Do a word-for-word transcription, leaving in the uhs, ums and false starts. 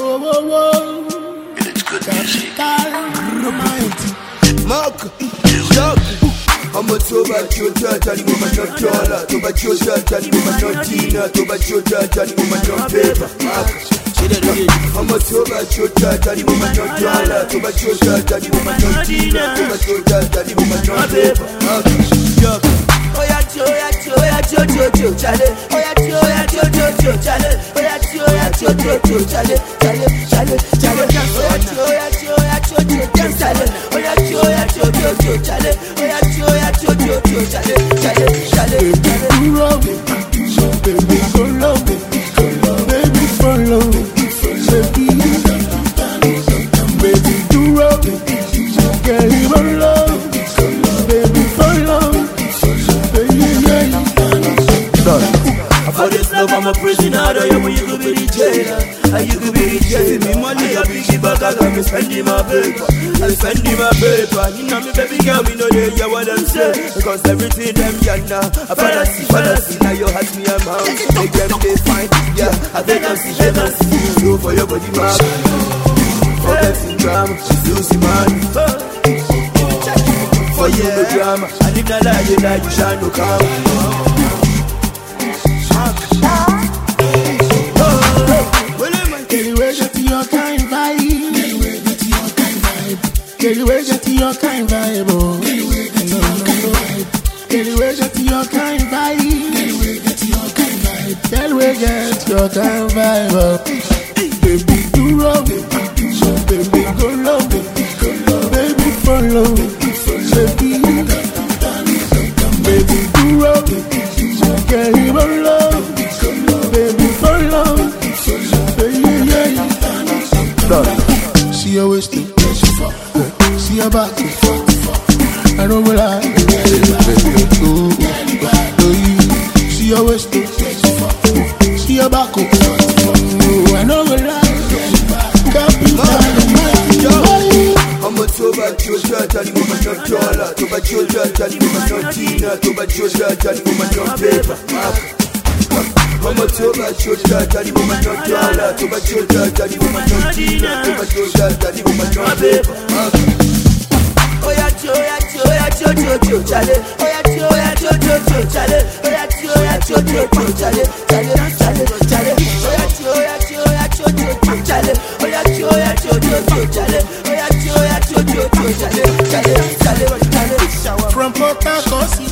Oh, oh, oh. It's good music. Mark, Chuck. I'm a toba chota, tani mama not dollar. Toba chota, tani mama not tina. Toba chota, tani mama not paper. Mark. I'm a toba chota, tani mama not dollar. Toba chota, tani mama not tina. Toba chota, tani mama not paper. Mark. Chuck. Oh yeah, cho yeah, cho yeah, cho cho cho chale. Oh yeah, cho yeah, cho cho cho chale. Oh yeah, cho yeah, cho cho cho chale. Chale, chale, chale. Oh yeah, cho yeah, cho yeah, cho cho chale. Oh yeah, cho yeah, cho cho cho chale. Oh yeah, cho yeah, cho cho cho chale. Chale, chale, chale. Follow, baby, follow, baby, follow, baby, baby, do roll, girl, you follow, baby, follow, baby, yeah. For this love, I'm a prisoner. Yeah, but you could be the jailer, and you could be the jailer. Me money, I bring it back. I got me spending my paper, I'm spending my paper. You know me, baby girl, me know they hear what I'm saying. Because everything them you know, I fantasy, fantasy. Now you have me a mouth, make them they fine. Yeah, I think I'm see, they can see. So for your body, man, forget the drama, she's losing money. For you, no drama, and if not like you, like you shine no karma. Get away, get your kind vibe. Oh, get away, get your kind vibe. Get away, get your kind vibe. Oh, baby, do roll, baby, go low, baby, follow, baby, baby, do roll, get him low, baby, follow, baby, yeah. See your waist. See your back, I don't go lie. See your waist, see your back, I don't go lie. I'm a toba chota, tani mama not dollar. Toba chota, tani mama not tina. Toba chota, tani mama not paper. I'm a toba chota, tani mama not dollar. Toba chota, tani mama not tina. Toba chota, tani mama not paper. Oh yeah, cho yeah, cho yeah, cho cho cho chale. Oh yeah, cho yeah, cho cho cho chale. Oh yeah, cho yeah, cho cho cho chale. Chale, chale, chale. Oh yeah, cho yeah, cho yeah, cho cho cho chale. Oh yeah, cho yeah, cho cho cho chale. Oh yeah, cho yeah, cho cho cho chale. Chale, chale, chale. From Port Harcourt.